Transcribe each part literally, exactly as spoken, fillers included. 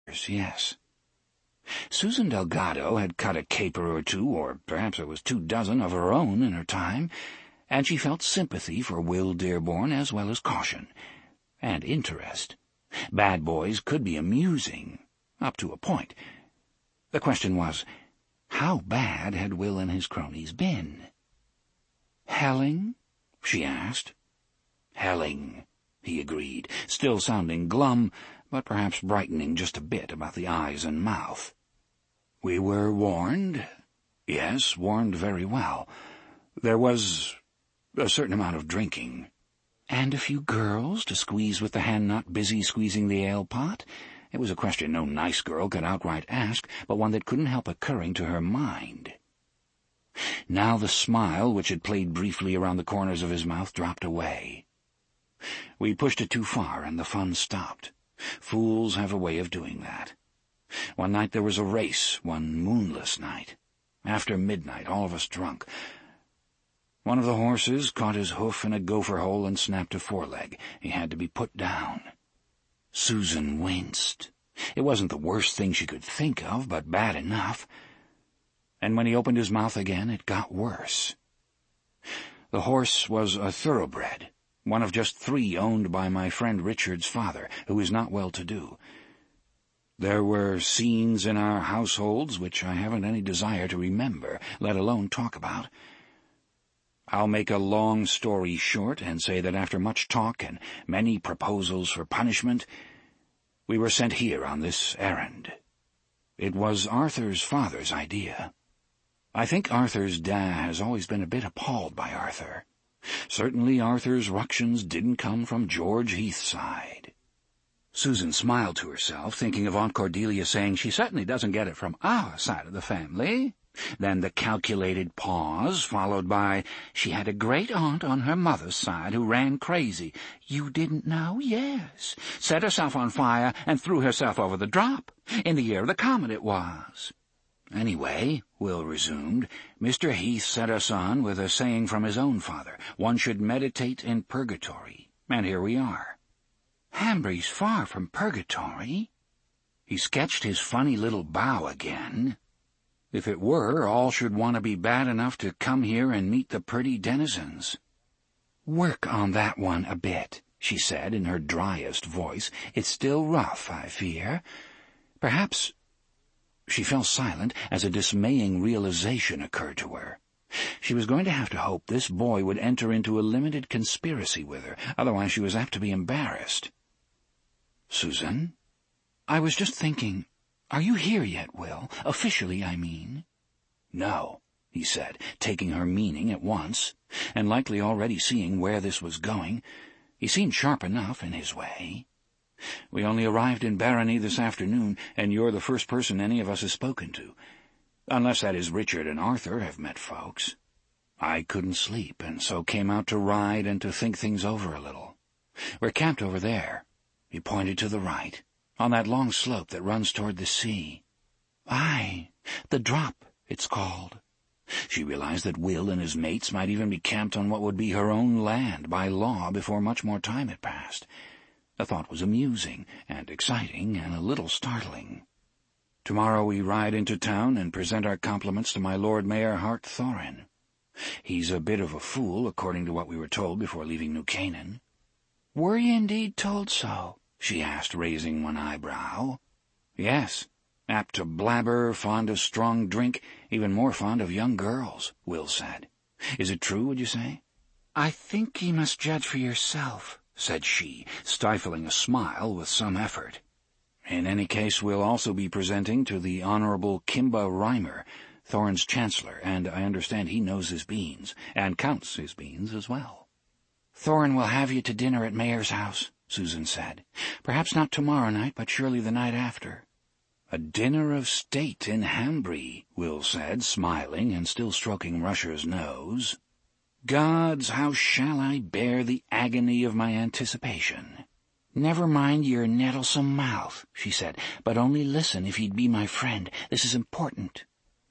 yes. Susan Delgado had cut a caper or two, or perhaps it was two dozen, of her own in her time, and she felt sympathy for Will Dearborn as well as caution and interest. Bad boys could be amusing, up to a point. The question was, how bad had Will and his cronies been? "Helling?" she asked. "Helling," he agreed, still sounding glum, but perhaps brightening just a bit about the eyes and mouth. "We were warned. Yes, warned very well. There was a certain amount of drinking." "And a few girls to squeeze with the hand not busy squeezing the ale-pot?" It was a question no nice girl could outright ask, but one that couldn't help occurring to her mind. Now the smile, which had played briefly around the corners of his mouth, dropped away. "We pushed it too far, and the fun stopped. Fools have a way of doing that. One night there was a race, one moonless night. After midnight, all of us drunk. One of the horses caught his hoof in a gopher hole and snapped a foreleg. He had to be put down." Susan winced. It wasn't the worst thing she could think of, but bad enough. And when he opened his mouth again, it got worse. The horse was a thoroughbred, one of just three owned by my friend Richard's father, who is not well-to-do. There were scenes in our households which I haven't any desire to remember, let alone talk about. I'll make a long story short and say that after much talk and many proposals for punishment, we were sent here on this errand. It was Arthur's father's idea. I think Arthur's dad has always been a bit appalled by Arthur. Certainly Arthur's ructions didn't come from George Heath's side." Susan smiled to herself, thinking of Aunt Cordelia saying, "She certainly doesn't get it from our side of the family." Then the calculated pause, followed by, "She had a great-aunt on her mother's side who ran crazy." "You didn't know?" "Yes. Set herself on fire and threw herself over the drop. In the year of the comet it was." "Anyway," Will resumed, "Mister Heath set us on with a saying from his own father. One should meditate in purgatory. And here we are." "Hambry's far from purgatory." He sketched his funny little bow again. "If it were, all should want to be bad enough to come here and meet the pretty denizens." "Work on that one a bit," she said in her driest voice. "It's still rough, I fear. Perhaps—" She fell silent as a dismaying realization occurred to her. She was going to have to hope this boy would enter into a limited conspiracy with her, otherwise she was apt to be embarrassed. "Susan?" "I was just thinking, are you here yet, Will? Officially, I mean." "No," he said, taking her meaning at once, and likely already seeing where this was going. He seemed sharp enough in his way. "We only arrived in Barony this afternoon, and you're the first person any of us has spoken to. Unless, that is, Richard and Arthur have met folks. I couldn't sleep, and so came out to ride and to think things over a little. We're camped over there." He pointed to the right, on that long slope that runs toward the sea. "Aye, the drop, it's called." She realized that Will and his mates might even be camped on what would be her own land by law before much more time had passed. The thought was amusing and exciting and a little startling. "Tomorrow we ride into town and present our compliments to my Lord Mayor Hart Thorin. He's a bit of a fool, according to what we were told before leaving New Canaan." "Were ye indeed told so?" she asked, raising one eyebrow. "Yes. Apt to blabber, fond of strong drink, even more fond of young girls," Will said. "Is it true, would you say?" "I think ye must judge for yourself," said she, stifling a smile with some effort. "In any case, we'll also be presenting to the Honorable Kimba Reimer, Thorin's chancellor, and I understand he knows his beans, and counts his beans as well." "Thorin will have you to dinner at Mayor's house," Susan said. "Perhaps not tomorrow night, but surely the night after." "A dinner of state in Hambry," Will said, smiling and still stroking Rusher's nose. "Gods, how shall I bear the agony of my anticipation?" "Never mind your nettlesome mouth," she said, "but only listen if you'd be my friend. This is important."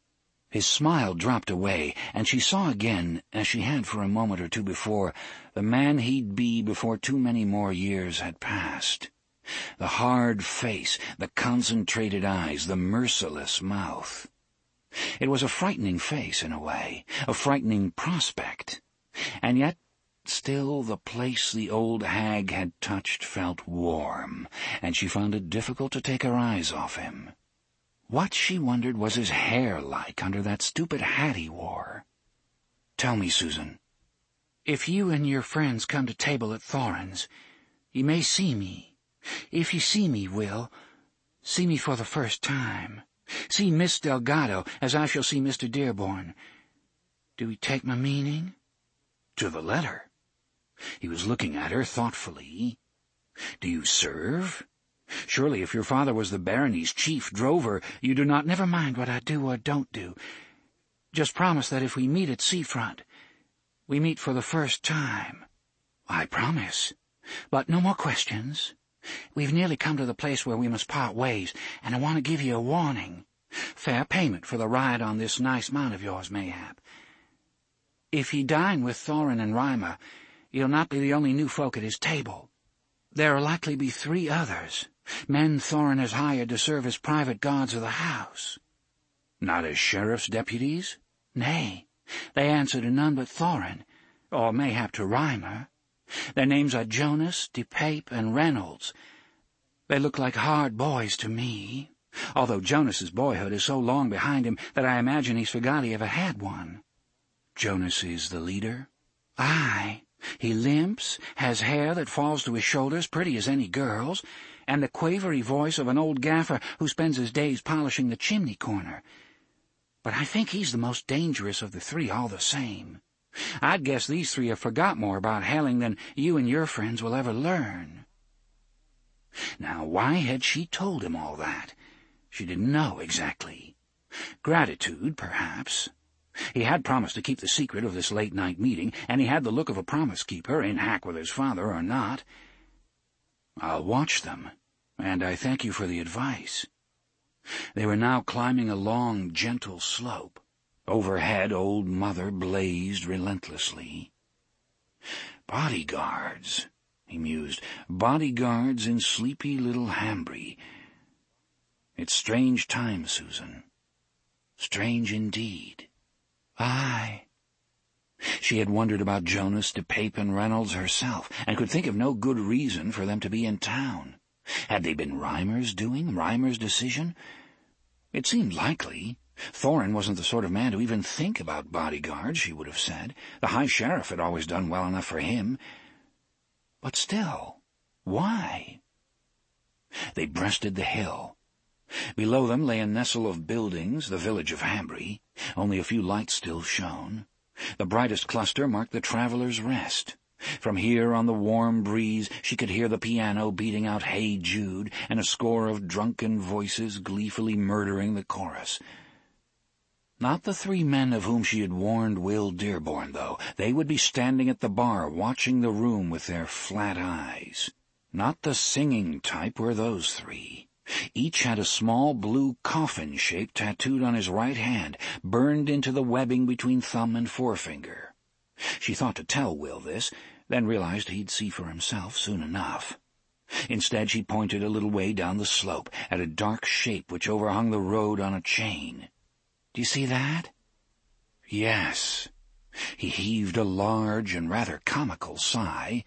His smile dropped away, and she saw again, as she had for a moment or two before, the man he'd be before too many more years had passed. The hard face, the concentrated eyes, the merciless mouth. It was a frightening face in a way, a frightening prospect. And yet, still the place the old hag had touched felt warm, and she found it difficult to take her eyes off him. What, she wondered, was his hair like under that stupid hat he wore? "Tell me, Susan." "If you and your friends come to table at Thorin's, you may see me. If you see me, Will, see me for the first time. See Miss Delgado, as I shall see Mister Dearborn. Do we take my meaning?" To the letter. He was looking at her thoughtfully. "Do you serve? Surely if your father was the barony's chief drover, you do not—" "Never mind what I do or don't do. Just promise that if we meet at seafront, we meet for the first time." "I promise." "But no more questions. We've nearly come to the place where we must part ways, and I want to give you a warning. Fair payment for the ride on this nice mount of yours, mayhap. If ye dine with Thorin and Reimer, you'll not be the only new folk at his table. There'll likely be three others, men Thorin has hired to serve as private guards of the house." "Not as sheriff's deputies?" "Nay, they answer to none but Thorin, or mayhap to Reimer. Their names are Jonas, DePape, and Reynolds. They look like hard boys to me, although Jonas's boyhood is so long behind him that I imagine he's forgot he ever had one." "Jonas is the leader?" "Aye. He limps, has hair that falls to his shoulders, pretty as any girl's, and the quavery voice of an old gaffer who spends his days polishing the chimney corner. But I think he's the most dangerous of the three all the same. I'd guess these three have forgot more about Helling than you and your friends will ever learn." Now, why had she told him all that? She didn't know exactly. Gratitude, perhaps. He had promised to keep the secret of this late-night meeting, and he had the look of a promise-keeper, in hack with his father or not. "I'll watch them, and I thank you for the advice." They were now climbing a long, gentle slope. Overhead, Old Mother blazed relentlessly. "Bodyguards," he mused, "bodyguards in sleepy little Hambry. It's strange times, Susan. Strange indeed." "Aye." She had wondered about Jonas, DePape, and Reynolds herself, and could think of no good reason for them to be in town. Had they been Reimer's doing, Reimer's decision? It seemed likely. Thorin wasn't the sort of man to even think about bodyguards, she would have said. The High Sheriff had always done well enough for him. But still, why? They breasted the hill. Below them lay a nestle of buildings, the village of Hambry. Only a few lights still shone. The brightest cluster marked the Traveller's Rest. From here, on the warm breeze, she could hear the piano beating out Hey Jude, and a score of drunken voices gleefully murdering the chorus. Not the three men of whom she had warned Will Dearborn, though. They would be standing at the bar, watching the room with their flat eyes. Not the singing type were those three. Each had a small blue coffin shape tattooed on his right hand, burned into the webbing between thumb and forefinger. She thought to tell Will this, then realized he'd see for himself soon enough. Instead, she pointed a little way down the slope at a dark shape which overhung the road on a chain. "Do you see that?" "Yes." He heaved a large and rather comical sigh.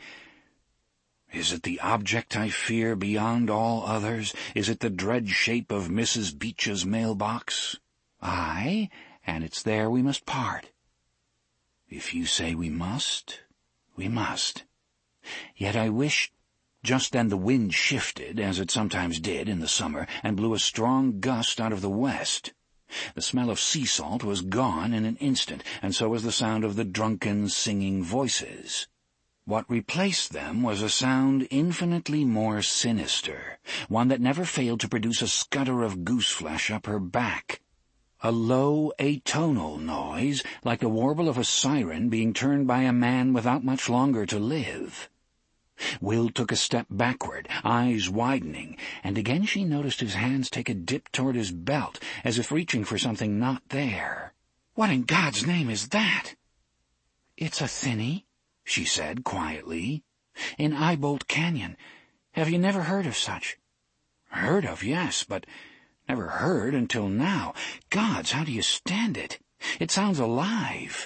"Is it the object I fear beyond all others? Is it the dread shape of Missus Beech's mailbox?" "Aye, and it's there we must part." "If you say we must, we must. Yet I wish—" Just then the wind shifted, as it sometimes did in the summer, and blew a strong gust out of the west. The smell of sea salt was gone in an instant, and so was the sound of the drunken, singing voices. What replaced them was a sound infinitely more sinister, one that never failed to produce a scutter of goose-flesh up her back. A low, atonal noise, like the warble of a siren being turned by a man without much longer to live. Will took a step backward, eyes widening, and again she noticed his hands take a dip toward his belt, as if reaching for something not there. "What in God's name is that?" "It's a thinny," she said quietly. "In Eyebolt Canyon. Have you never heard of such?" "Heard of, yes, but never heard until now. Gods, how do you stand it? It sounds alive."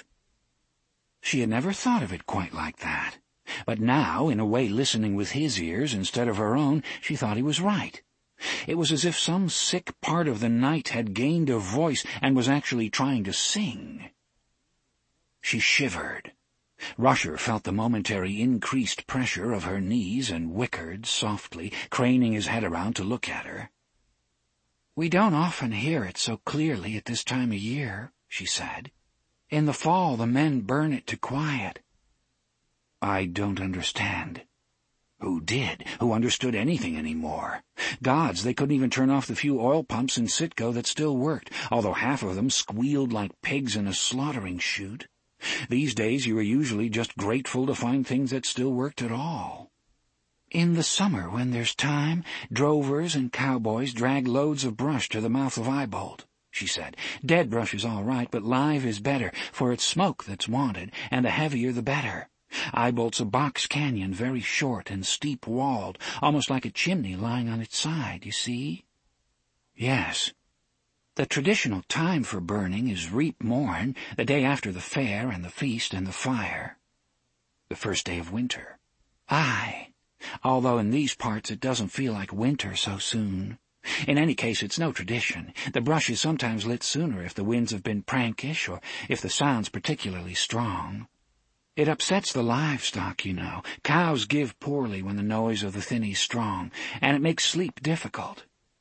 She had never thought of it quite like that, but now, in a way listening with his ears instead of her own, she thought he was right. It was as if some sick part of the night had gained a voice and was actually trying to sing. She shivered. Rusher felt the momentary increased pressure of her knees and whickered softly, craning his head around to look at her. "We don't often hear it so clearly at this time of year," she said. "In the fall the men burn it to quiet." "I don't understand." Who did? Who understood anything anymore? Gods, they couldn't even turn off the few oil pumps in Sitco that still worked, although half of them squealed like pigs in a slaughtering chute. These days you were usually just grateful to find things that still worked at all. "In the summer, when there's time, drovers and cowboys drag loads of brush to the mouth of Eyebolt," she said. "Dead brush is all right, but live is better, for it's smoke that's wanted, and the heavier the better. Eyebolt's a box canyon, very short and steep-walled, almost like a chimney lying on its side, you see?" "Yes." "The traditional time for burning is reap morn, the day after the fair and the feast and the fire." "The first day of winter." "Aye, although in these parts it doesn't feel like winter so soon. In any case, it's no tradition. The brush is sometimes lit sooner if the winds have been prankish or if the sound's particularly strong. It upsets the livestock, you know. Cows give poorly when the noise of the thinny's strong, and it makes sleep difficult."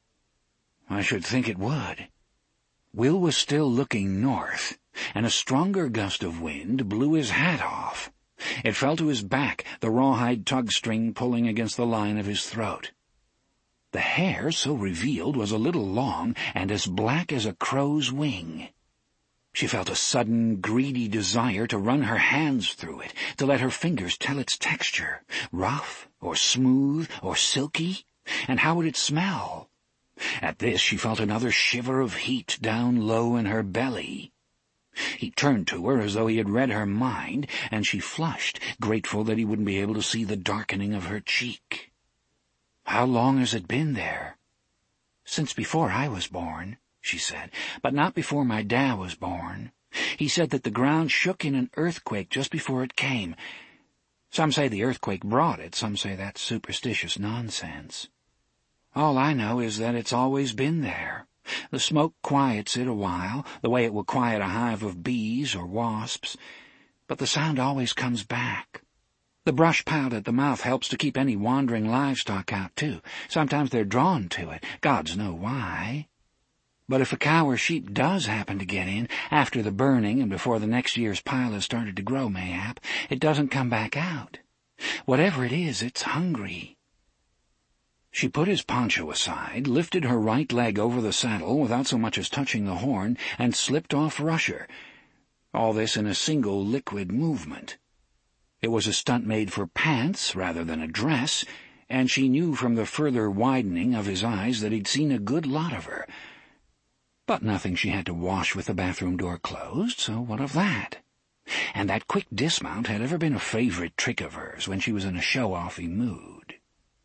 "I should think it would." Will was still looking north, and a stronger gust of wind blew his hat off. It fell to his back, the rawhide tug-string pulling against the line of his throat. The hair, so revealed, was a little long and as black as a crow's wing. She felt a sudden, greedy desire to run her hands through it, to let her fingers tell its texture, rough or smooth or silky, and how would it smell? At this she felt another shiver of heat down low in her belly. He turned to her as though he had read her mind, and she flushed, grateful that he wouldn't be able to see the darkening of her cheek. "How long has it been there?" "Since before I was born," she said, "but not before my dad was born. He said that the ground shook in an earthquake just before it came. Some say the earthquake brought it, some say that's superstitious nonsense. All I know is that it's always been there. The smoke quiets it a while, the way it will quiet a hive of bees or wasps, but the sound always comes back. The brush piled at the mouth helps to keep any wandering livestock out, too. Sometimes they're drawn to it, gods know why. But if a cow or sheep does happen to get in, after the burning and before the next year's pile has started to grow, mayhap, it doesn't come back out. Whatever it is, it's hungry." She put his poncho aside, lifted her right leg over the saddle without so much as touching the horn, and slipped off Rusher. All this in a single liquid movement. It was a stunt made for pants rather than a dress, and she knew from the further widening of his eyes that he'd seen a good lot of her. But nothing she had to wash with the bathroom door closed, so what of that? And that quick dismount had ever been a favorite trick of hers when she was in a show-offy mood.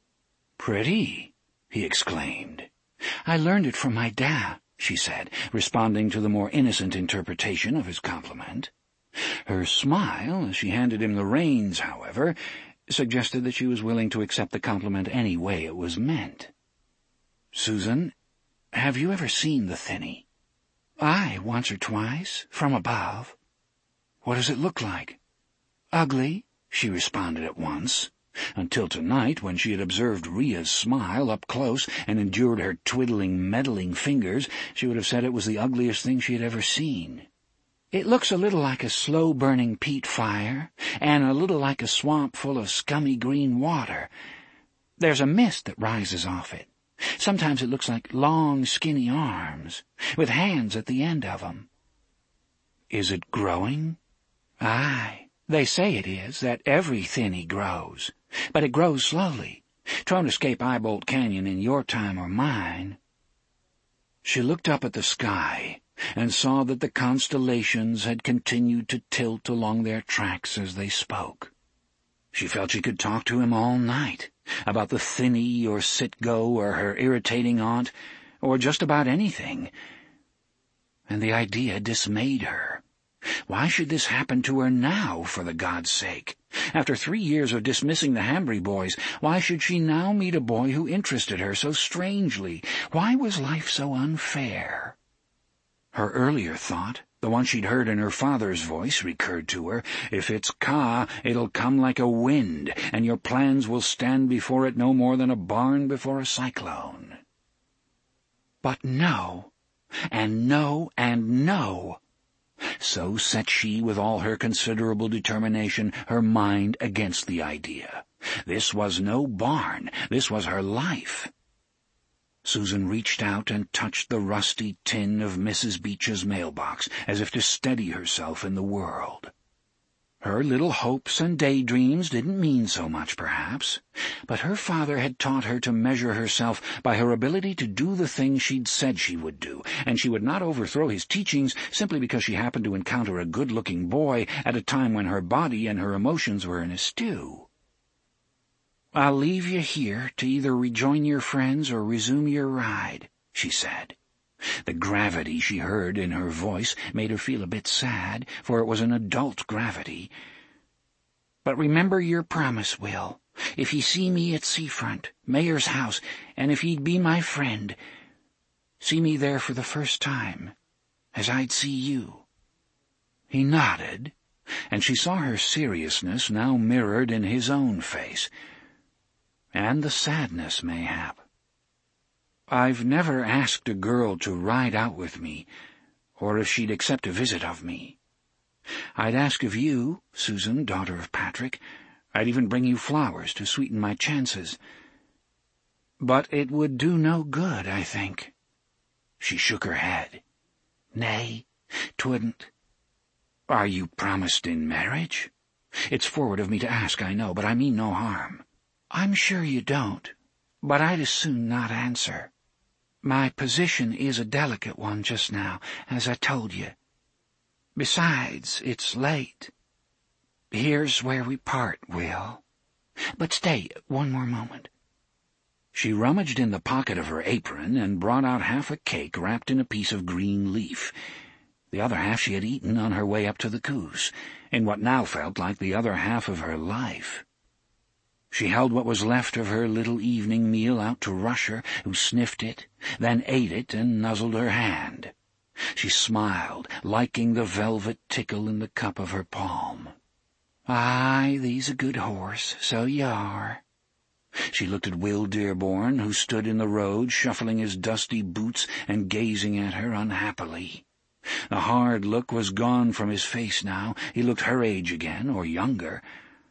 "Pretty," he exclaimed. "I learned it from my dad," she said, responding to the more innocent interpretation of his compliment. Her smile, as she handed him the reins, however, suggested that she was willing to accept the compliment any way it was meant. "Susan, have you ever seen the Thinny?" "Aye, once or twice, from above." "What does it look like?" "Ugly," she responded at once. Until tonight, when she had observed Ria's smile up close and endured her twiddling, meddling fingers, she would have said it was the ugliest thing she had ever seen. "It looks a little like a slow-burning peat fire, and a little like a swamp full of scummy green water. There's a mist that rises off it. Sometimes it looks like long, skinny arms, with hands at the end of 'em." "Is it growing?" "Aye, they say it is, that every Thinny grows, but it grows slowly. 'Twon't escape Eyebolt Canyon in your time or mine." She looked up at the sky and saw that the constellations had continued to tilt along their tracks as they spoke. She felt she could talk to him all night, about the Thinny or Sitgo or her irritating aunt, or just about anything. And the idea dismayed her. Why should this happen to her now, for the God's sake? After three years of dismissing the Hambry boys, why should she now meet a boy who interested her so strangely? Why was life so unfair? Her earlier thought, the one she'd heard in her father's voice, recurred to her. If it's Ka, it'll come like a wind, and your plans will stand before it no more than a barn before a cyclone. But no, and no, and no. So set she, with all her considerable determination, her mind against the idea. This was no barn. This was her life. Susan reached out and touched the rusty tin of Missus Beech's mailbox, as if to steady herself in the world. Her little hopes and daydreams didn't mean so much, perhaps, but her father had taught her to measure herself by her ability to do the things she'd said she would do, and she would not overthrow his teachings simply because she happened to encounter a good-looking boy at a time when her body and her emotions were in a stew. "I'll leave you here to either rejoin your friends or resume your ride," she said. The gravity she heard in her voice made her feel a bit sad, for it was an adult gravity. "But remember your promise, Will. If ye see me at Seafront, Mayor's house, and if ye'd be my friend, see me there for the first time, as I'd see you." He nodded, and she saw her seriousness now mirrored in his own face, and the sadness, mayhap. "I've never asked a girl to ride out with me, or if she'd accept a visit of me. I'd ask of you, Susan, daughter of Patrick. I'd even bring you flowers to sweeten my chances. But it would do no good, I think." She shook her head. "Nay, 'twouldn't." "Are you promised in marriage? It's forward of me to ask, I know, but I mean no harm." "I'm sure you don't, but I'd as soon not answer. My position is a delicate one just now, as I told you. Besides, it's late. Here's where we part, Will. But stay one more moment." She rummaged in the pocket of her apron and brought out half a cake wrapped in a piece of green leaf. The other half she had eaten on her way up to the Coos, in what now felt like the other half of her life. She held what was left of her little evening meal out to Rusher, who sniffed it, then ate it and nuzzled her hand. She smiled, liking the velvet tickle in the cup of her palm. "Aye, thee's a good horse, so you are." She looked at Will Dearborn, who stood in the road, shuffling his dusty boots and gazing at her unhappily. The hard look was gone from his face now. He looked her age again, or younger.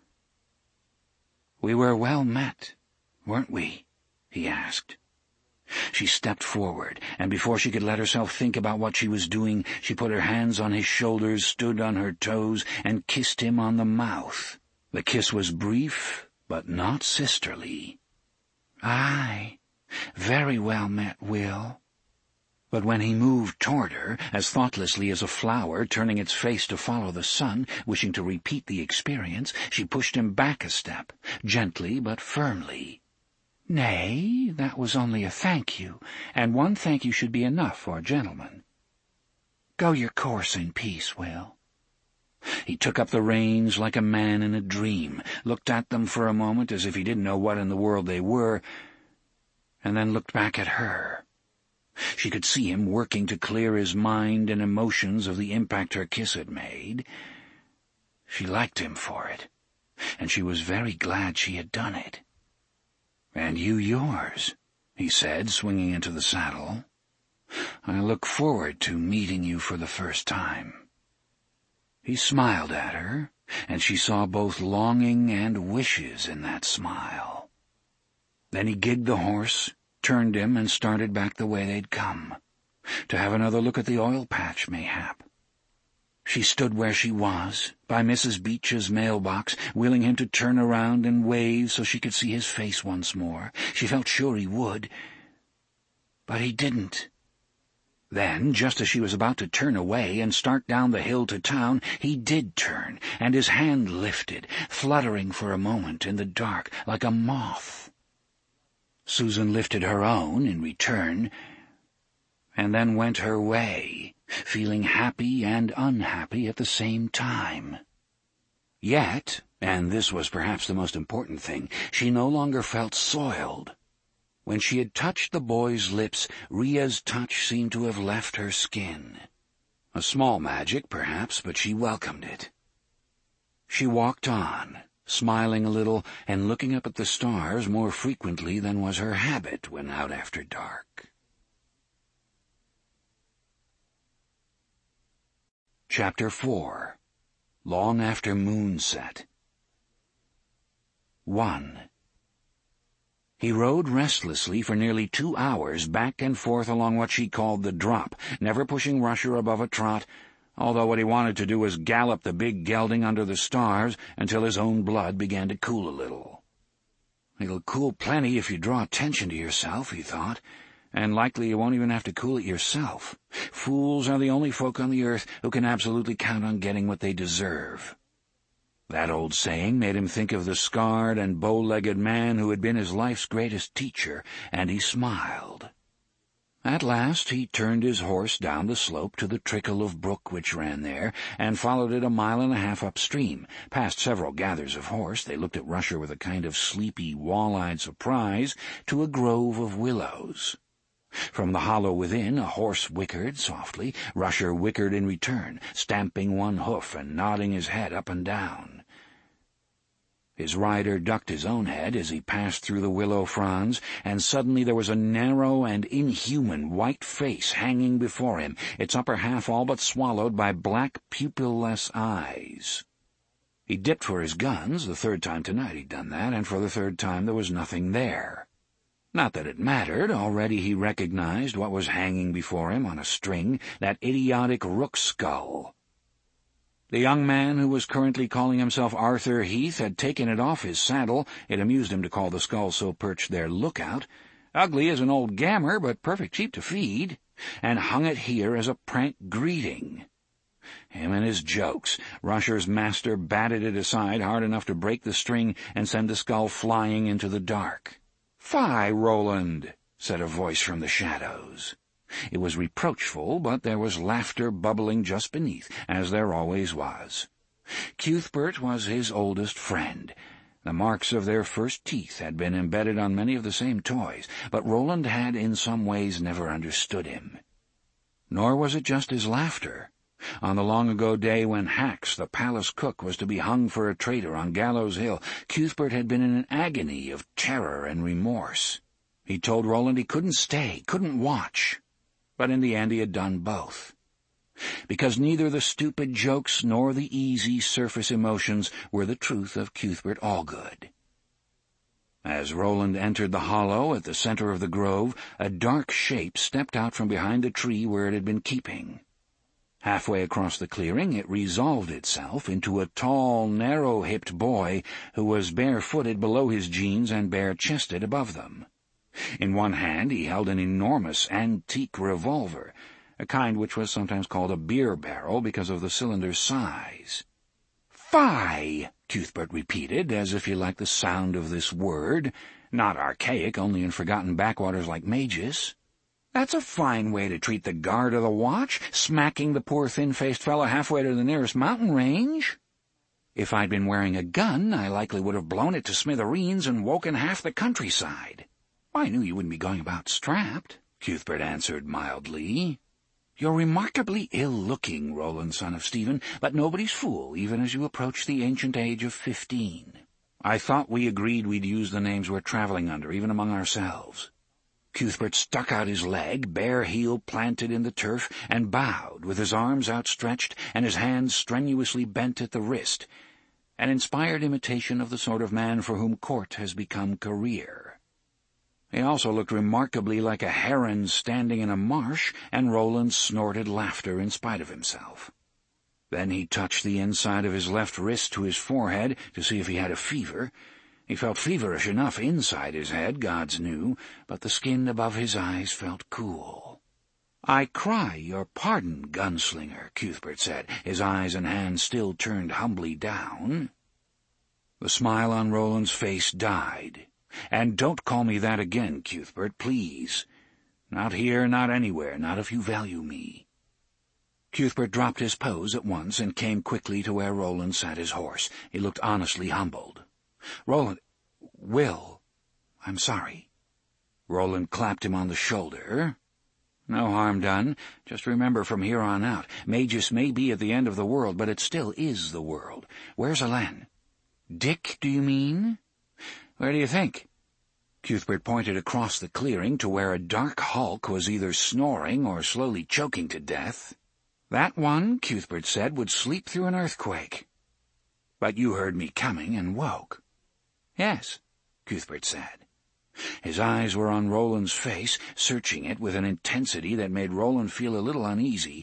"We were well met, weren't we?" he asked. She stepped forward, and before she could let herself think about what she was doing, she put her hands on his shoulders, stood on her toes, and kissed him on the mouth. The kiss was brief, but not sisterly. "Aye, very well met, Will." But when he moved toward her, as thoughtlessly as a flower, turning its face to follow the sun, wishing to repeat the experience, she pushed him back a step, gently but firmly. "Nay, that was only a thank you, and one thank you should be enough for a gentleman. Go your course in peace, Will." He took up the reins like a man in a dream, looked at them for a moment as if he didn't know what in the world they were, and then looked back at her. She could see him working to clear his mind and emotions of the impact her kiss had made. She liked him for it, and she was very glad she had done it. "And you yours," he said, swinging into the saddle. "I look forward to meeting you for the first time." He smiled at her, and she saw both longing and wishes in that smile. Then he gigged the horse, turned him, and started back the way they'd come, to have another look at the oil patch, mayhap. She stood where she was, by Missus Beech's mailbox, willing him to turn around and wave so she could see his face once more. She felt sure he would, but he didn't. Then, just as she was about to turn away and start down the hill to town, he did turn, and his hand lifted, fluttering for a moment in the dark like a moth. Susan lifted her own in return, and then went her way, feeling happy and unhappy at the same time. Yet, and this was perhaps the most important thing, she no longer felt soiled. When she had touched the boy's lips, Ria's touch seemed to have left her skin. A small magic, perhaps, but she welcomed it. She walked on, smiling a little and looking up at the stars more frequently than was her habit when out after dark. Chapter four. Long After Moonset. One. He rode restlessly for nearly two hours back and forth along what she called the drop, never pushing Rusher above a trot, although what he wanted to do was gallop the big gelding under the stars until his own blood began to cool a little. It'll cool plenty if you draw attention to yourself, he thought, and likely you won't even have to cool it yourself. Fools are the only folk on the earth who can absolutely count on getting what they deserve. That old saying made him think of the scarred and bow-legged man who had been his life's greatest teacher, and he smiled. At last he turned his horse down the slope to the trickle of brook which ran there, and followed it a mile and a half upstream. Past several gathers of horse, they looked at Rusher with a kind of sleepy, wall-eyed surprise, to a grove of willows. From the hollow within, a horse whickered softly. Rusher whickered in return, stamping one hoof and nodding his head up and down. His rider ducked his own head as he passed through the willow fronds, and suddenly there was a narrow and inhuman white face hanging before him, its upper half all but swallowed by black pupil-less eyes. He dipped for his guns. The third time tonight he'd done that, and for the third time there was nothing there. Not that it mattered. Already he recognized what was hanging before him on a string, that idiotic rook skull. The young man who was currently calling himself Arthur Heath had taken it off his saddle. It amused him to call the skull so perched there Lookout, ugly as an old gammer but perfect cheap to feed, and hung it here as a prank greeting. Him and his jokes. Rusher's master batted it aside hard enough to break the string and send the skull flying into the dark. "Fie, Roland," said a voice from the shadows. It was reproachful, but there was laughter bubbling just beneath, as there always was. Cuthbert was his oldest friend. The marks of their first teeth had been embedded on many of the same toys, but Roland had in some ways never understood him. Nor was it just his laughter. On the long-ago day when Hax, the palace cook, was to be hung for a traitor on Gallows Hill, Cuthbert had been in an agony of terror and remorse. He told Roland he couldn't stay, couldn't watch. But in the end he had done both, because neither the stupid jokes nor the easy surface emotions were the truth of Cuthbert Allgood. As Roland entered the hollow at the center of the grove, a dark shape stepped out from behind the tree where it had been keeping. Halfway across the clearing it resolved itself into a tall, narrow-hipped boy who was barefooted below his jeans and bare-chested above them. In one hand he held an enormous antique revolver, a kind which was sometimes called a beer barrel because of the cylinder's size. "Fie!" Cuthbert repeated, as if he liked the sound of this word, not archaic, only in forgotten backwaters like Magus. "That's a fine way to treat the guard of the watch, smacking the poor thin-faced fellow halfway to the nearest mountain range. If I'd been wearing a gun, I likely would have blown it to smithereens and woken half the countryside." "I knew you wouldn't be going about strapped," Cuthbert answered mildly. "You're remarkably ill-looking, Roland, son of Stephen, but nobody's fool, even as you approach the ancient age of fifteen. I thought we agreed we'd use the names we're traveling under, even among ourselves." Cuthbert stuck out his leg, bare heel planted in the turf, and bowed, with his arms outstretched and his hands strenuously bent at the wrist, an inspired imitation of the sort of man for whom court has become career. He also looked remarkably like a heron standing in a marsh, and Roland snorted laughter in spite of himself. Then he touched the inside of his left wrist to his forehead to see if he had a fever. He felt feverish enough inside his head, gods knew, but the skin above his eyes felt cool. "I cry your pardon, gunslinger," Cuthbert said, his eyes and hands still turned humbly down. The smile on Roland's face died. And don't call me that again, Cuthbert, please. Not here, not anywhere, not if you value me." Cuthbert dropped his pose at once and came quickly to where Roland sat his horse. He looked honestly humbled. "Roland, Will, I'm sorry." Roland clapped him on the shoulder. "No harm done. Just remember from here on out, Magus may be at the end of the world, but it still is the world. Where's Alen?" "Dick, do you mean?" "Where do you think?" Cuthbert pointed across the clearing to where a dark hulk was either snoring or slowly choking to death. "That one," Cuthbert said, "would sleep through an earthquake." "But you heard me coming and woke." "Yes," Cuthbert said. His eyes were on Roland's face, searching it with an intensity that made Roland feel a little uneasy.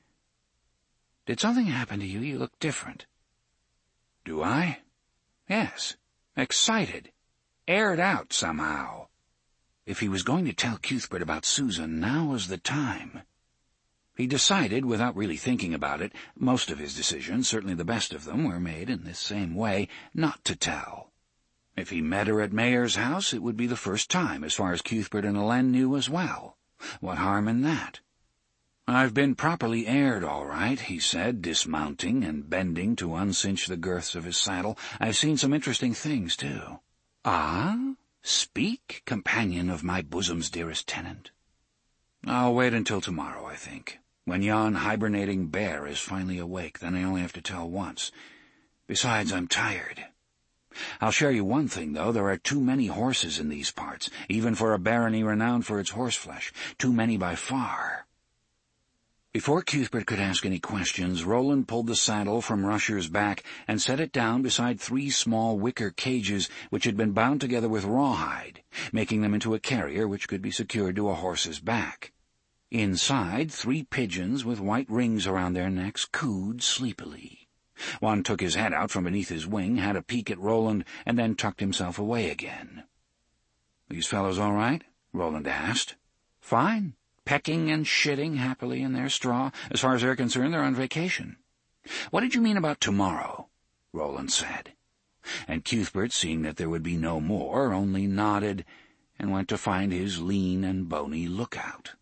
"Did something happen to you? You look different." "Do I?" "Yes. Excited. Aired out somehow." If he was going to tell Cuthbert about Susan, now was the time. He decided, without really thinking about it, most of his decisions, certainly the best of them, were made in this same way, not to tell. If he met her at Mayer's house, it would be the first time, as far as Cuthbert and Alen knew as well. What harm in that? "I've been properly aired, all right," he said, dismounting and bending to uncinch the girths of his saddle. "I've seen some interesting things, too." "Ah? Speak, companion of my bosom's dearest tenant." "I'll wait until tomorrow, I think. When yon hibernating bear is finally awake, then I only have to tell once. Besides, I'm tired. I'll share you one thing, though. There are too many horses in these parts, even for a barony renowned for its horseflesh. Too many by far." Before Cuthbert could ask any questions, Roland pulled the saddle from Rusher's back and set it down beside three small wicker cages which had been bound together with rawhide, making them into a carrier which could be secured to a horse's back. Inside, three pigeons with white rings around their necks cooed sleepily. One took his head out from beneath his wing, had a peek at Roland, and then tucked himself away again. "These fellows all right?" Roland asked. "Fine. Pecking and shitting happily in their straw. As far as they're concerned, they're on vacation." "What did you mean about tomorrow?" Roland said. And Cuthbert, seeing that there would be no more, only nodded and went to find his lean and bony lookout.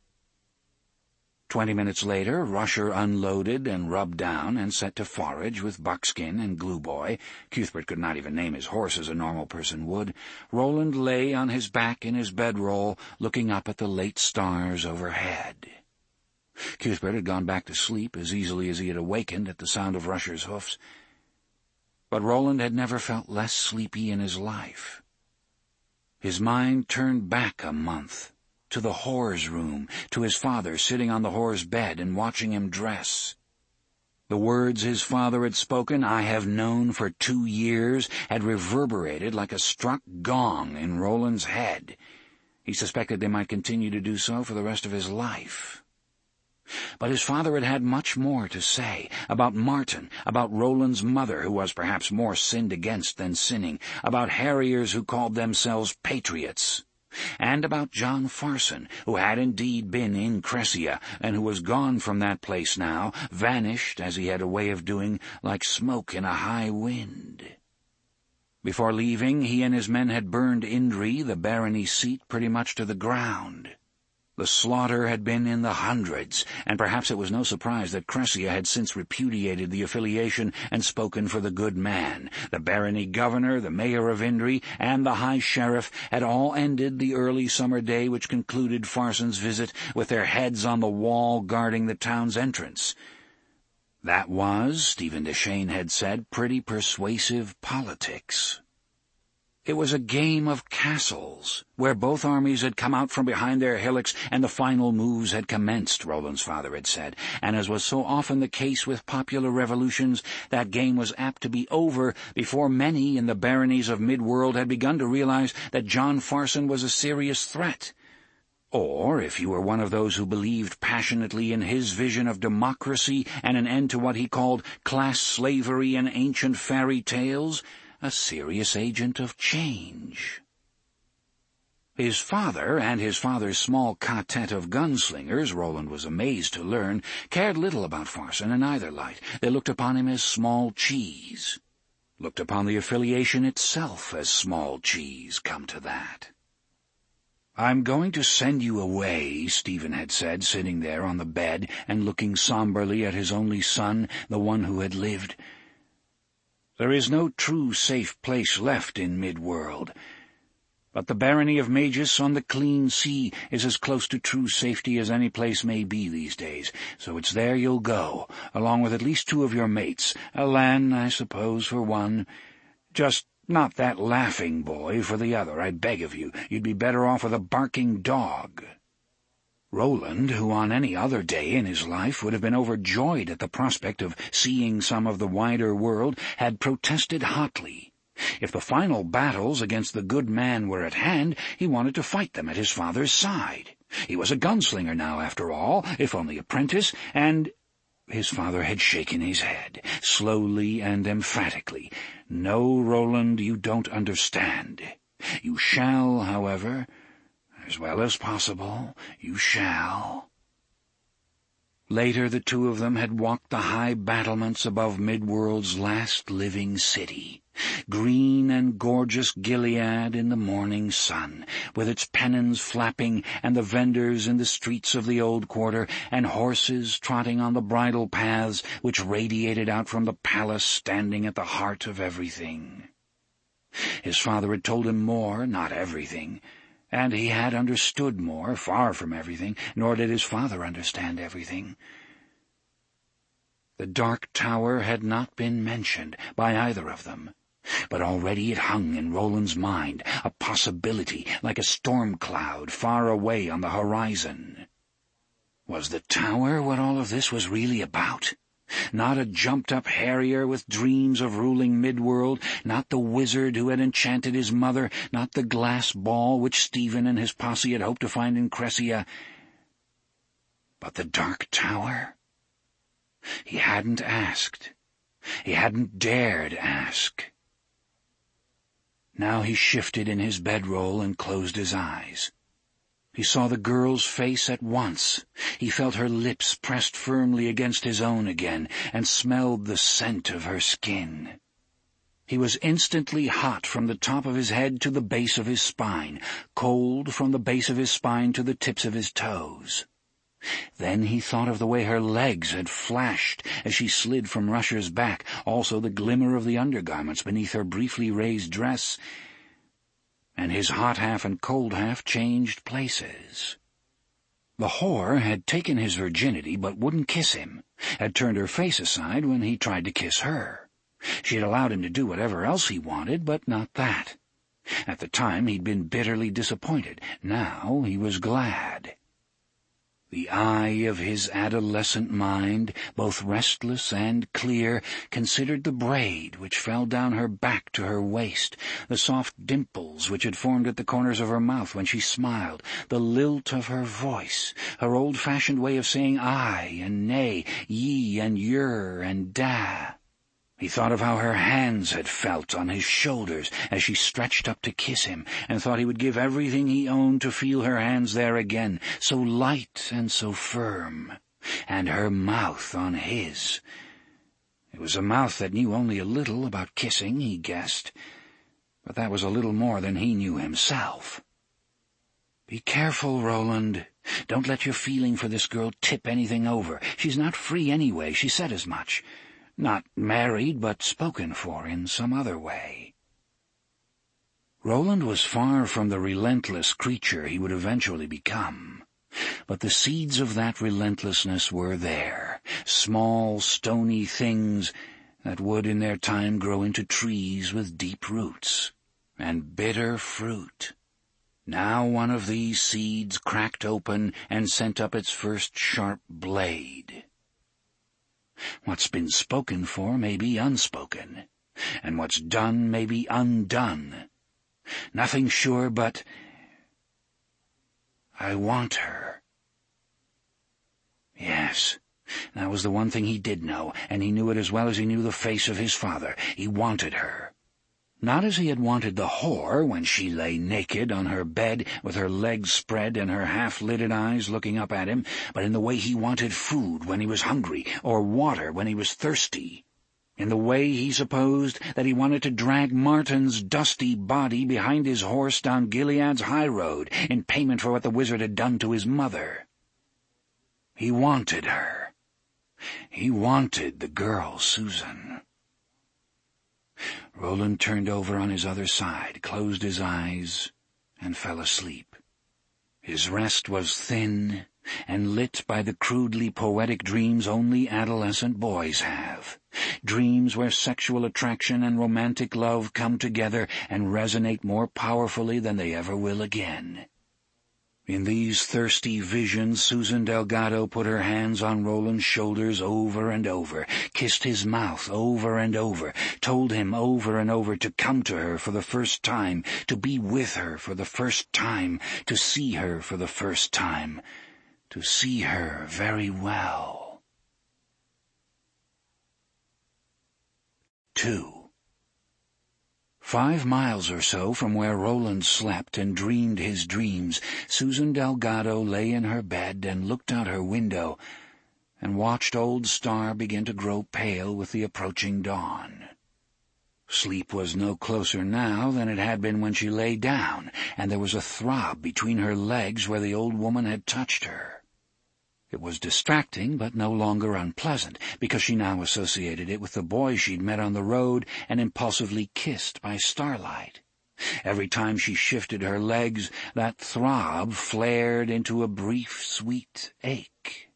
Twenty minutes later, Rusher unloaded and rubbed down and set to forage with Buckskin and Glue-Boy. Cuthbert could not even name his horse as a normal person would. Roland lay on his back in his bedroll, looking up at the late stars overhead. Cuthbert had gone back to sleep as easily as he had awakened at the sound of Rusher's hoofs. But Roland had never felt less sleepy in his life. His mind turned back a month, to the whore's room, to his father sitting on the whore's bed and watching him dress. The words his father had spoken, "I have known for two years," had reverberated like a struck gong in Roland's head. He suspected they might continue to do so for the rest of his life. But his father had had much more to say, about Martin, about Roland's mother, who was perhaps more sinned against than sinning, about harriers who called themselves patriots, and about John Farson, who had indeed been in Cressia, and who was gone from that place now, vanished, as he had a way of doing, like smoke in a high wind. Before leaving, he and his men had burned Indri, the barony seat, pretty much to the ground. The slaughter had been in the hundreds, and perhaps it was no surprise that Cressia had since repudiated the affiliation and spoken for the good man. The barony governor, the mayor of Indri, and the high sheriff had all ended the early summer day which concluded Farson's visit with their heads on the wall guarding the town's entrance. That was, Stephen Deschain had said, pretty persuasive politics. It was a game of castles, where both armies had come out from behind their hillocks and the final moves had commenced, Roland's father had said, and as was so often the case with popular revolutions, that game was apt to be over before many in the baronies of Midworld had begun to realize that John Farson was a serious threat. Or, if you were one of those who believed passionately in his vision of democracy and an end to what he called class slavery and ancient fairy tales, a serious agent of change. His father and his father's small quartet of gunslingers, Roland was amazed to learn, cared little about Farson in either light. They looked upon him as small cheese. looked upon the affiliation itself as small cheese, come to that. "I'm going to send you away," Stephen had said, sitting there on the bed and looking somberly at his only son, the one who had lived. "There is no true safe place left in Midworld, but the barony of Magus on the clean sea is as close to true safety as any place may be these days, so it's there you'll go, along with at least two of your mates, Alan, I suppose, for one. Just not that laughing boy for the other, I beg of you. You'd be better off with a barking dog." Roland, who on any other day in his life would have been overjoyed at the prospect of seeing some of the wider world, had protested hotly. If the final battles against the good man were at hand, he wanted to fight them at his father's side. He was a gunslinger now, after all, if only apprentice, and... His father had shaken his head, slowly and emphatically. "No, Roland, you don't understand. You shall, however, as well as possible, you shall." Later the two of them had walked the high battlements above Midworld's last living city, green and gorgeous Gilead in the morning sun, with its pennons flapping and the vendors in the streets of the old quarter, and horses trotting on the bridle paths which radiated out from the palace standing at the heart of everything. His father had told him more, not everything, and he had understood more, far from everything, nor did his father understand everything. The Dark Tower had not been mentioned by either of them, but already it hung in Roland's mind, a possibility like a storm cloud far away on the horizon. Was the tower what all of this was really about? Not a jumped-up harrier with dreams of ruling Midworld, not the wizard who had enchanted his mother, not the glass ball which Stephen and his posse had hoped to find in Cressia. But the Dark Tower? He hadn't asked. He hadn't dared ask. Now he shifted in his bedroll and closed his eyes. He saw the girl's face at once. He felt her lips pressed firmly against his own again, and smelled the scent of her skin. He was instantly hot from the top of his head to the base of his spine, cold from the base of his spine to the tips of his toes. Then he thought of the way her legs had flashed as she slid from Rusher's back, also the glimmer of the undergarments beneath her briefly raised dress, and his hot half and cold half changed places. The whore had taken his virginity but wouldn't kiss him, had turned her face aside when he tried to kiss her. She had allowed him to do whatever else he wanted, but not that. At the time he'd been bitterly disappointed. Now he was glad. The eye of his adolescent mind, both restless and clear, considered the braid which fell down her back to her waist, the soft dimples which had formed at the corners of her mouth when she smiled, the lilt of her voice, her old-fashioned way of saying aye and nay, ye and yer and da. He thought of how her hands had felt on his shoulders as she stretched up to kiss him, and thought he would give everything he owned to feel her hands there again, so light and so firm, and her mouth on his. It was a mouth that knew only a little about kissing, he guessed, but that was a little more than he knew himself. "Be careful, Roland. Don't let your feeling for this girl tip anything over. She's not free anyway, she said as much. Not married, but spoken for in some other way." Roland was far from the relentless creature he would eventually become, but the seeds of that relentlessness were there, small, stony things that would in their time grow into trees with deep roots and bitter fruit. Now one of these seeds cracked open and sent up its first sharp blade. What's been spoken for may be unspoken, and what's done may be undone. Nothing sure but I want her. Yes, that was the one thing he did know, and he knew it as well as he knew the face of his father. He wanted her. Not as he had wanted the whore when she lay naked on her bed with her legs spread and her half-lidded eyes looking up at him, but in the way he wanted food when he was hungry or water when he was thirsty. in the way he supposed that he wanted to drag Martin's dusty body behind his horse down Gilead's high road in payment for what the wizard had done to his mother. He wanted her. He wanted the girl, Susan. Roland turned over on his other side, closed his eyes, and fell asleep. His rest was thin and lit by the crudely poetic dreams only adolescent boys have. Dreams where sexual attraction and romantic love come together and resonate more powerfully than they ever will again. In these thirsty visions, Susan Delgado put her hands on Roland's shoulders over and over, kissed his mouth over and over, told him over and over to come to her for the first time, to be with her for the first time, to see her for the first time, to see her very well. Two. Five miles or so from where Roland slept and dreamed his dreams, Susan Delgado lay in her bed and looked out her window and watched Old Star begin to grow pale with the approaching dawn. Sleep was no closer now than it had been when she lay down, and there was a throb between her legs where the old woman had touched her. It was distracting, but no longer unpleasant, because she now associated it with the boy she'd met on the road and impulsively kissed by starlight. Every time she shifted her legs, that throb flared into a brief, sweet ache.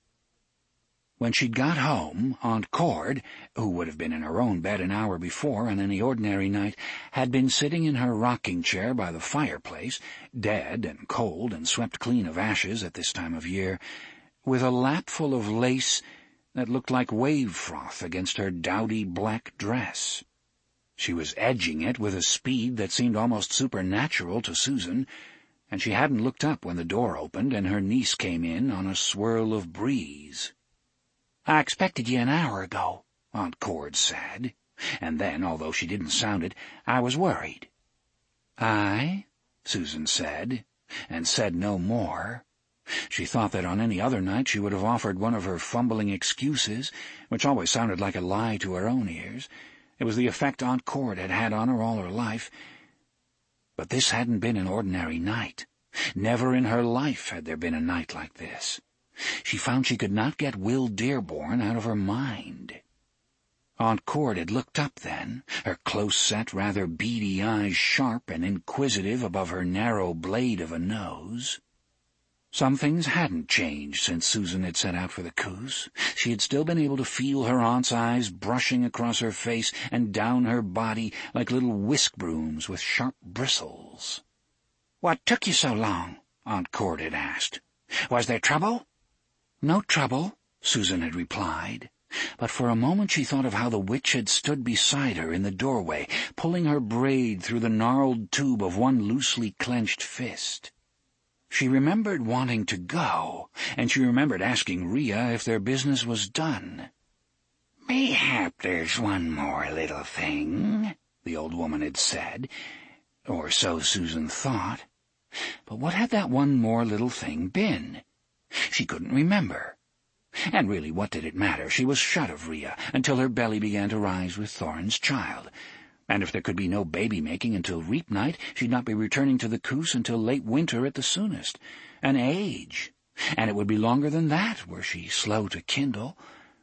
When she'd got home, Aunt Cord, who would have been in her own bed an hour before on any ordinary night, had been sitting in her rocking-chair by the fireplace, dead and cold and swept clean of ashes at this time of year, with a lapful of lace that looked like wave froth against her dowdy black dress. She was edging it with a speed that seemed almost supernatural to Susan, and she hadn't looked up when the door opened and her niece came in on a swirl of breeze. "I expected you an hour ago," Aunt Cord said, and then, although she didn't sound it, "I was worried." "Aye?" Susan said, and said no more. She thought that on any other night she would have offered one of her fumbling excuses, which always sounded like a lie to her own ears. It was the effect Aunt Cord had had on her all her life. But this hadn't been an ordinary night. Never in her life had there been a night like this. She found she could not get Will Dearborn out of her mind. Aunt Cord had looked up then, her close-set, rather beady eyes sharp and inquisitive above her narrow blade of a nose. Some things hadn't changed since Susan had set out for the Coos. She had still been able to feel her aunt's eyes brushing across her face and down her body like little whisk brooms with sharp bristles. "What took you so long?" Aunt Cord had asked. "Was there trouble?" "No trouble," Susan had replied, but for a moment she thought of how the witch had stood beside her in the doorway, pulling her braid through the gnarled tube of one loosely clenched fist. She remembered wanting to go, and she remembered asking Rhea if their business was done. "Mayhap there's one more little thing," the old woman had said, or so Susan thought. But what had that one more little thing been? She couldn't remember. And really, what did it matter? She was shut of Rhea until her belly began to rise with Thorin's child. And if there could be no baby-making until reap night, she'd not be returning to the Coos until late winter at the soonest. An age. And it would be longer than that, were she slow to kindle.